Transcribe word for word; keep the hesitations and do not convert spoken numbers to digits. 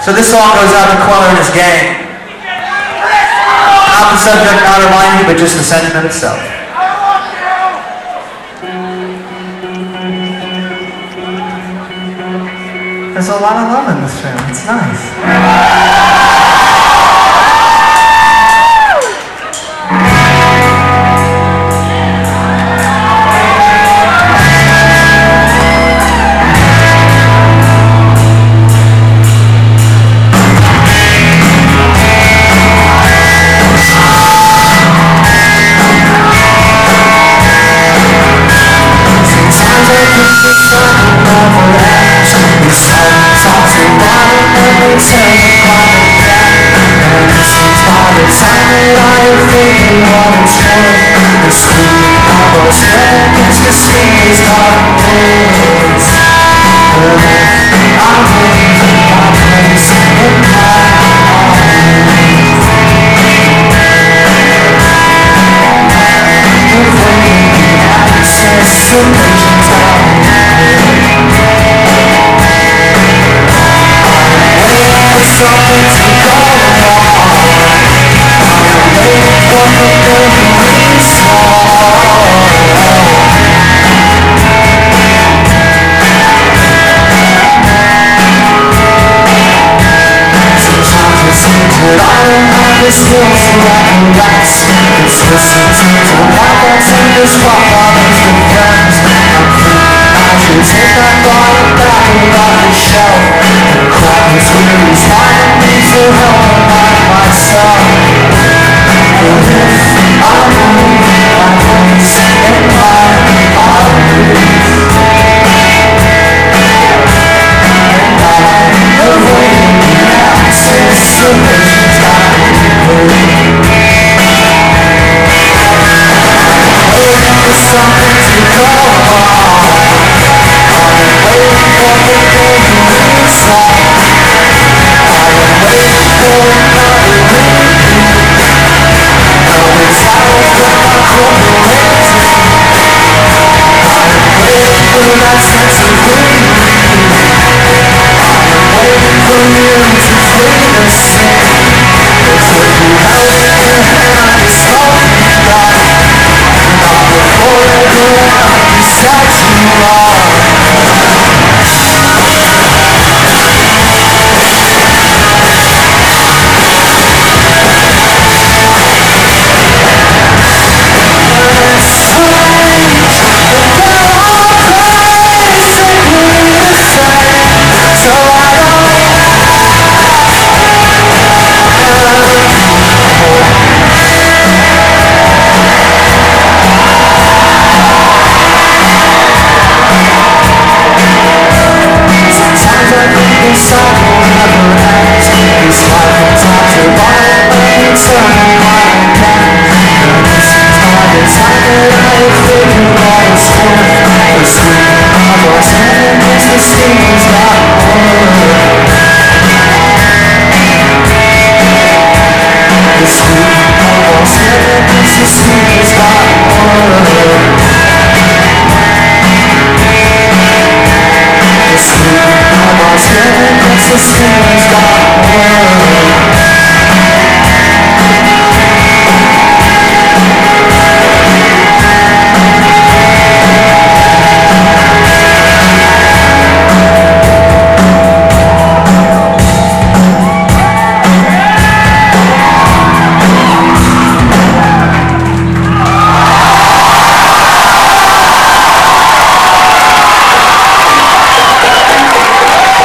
So this song goes out to Queller and his gang. Not the subject matter, mind you, but just the sentiment itself. There's a lot of love in this film. It's nice. This feels like a rest. It's the sentence of life that's in this world.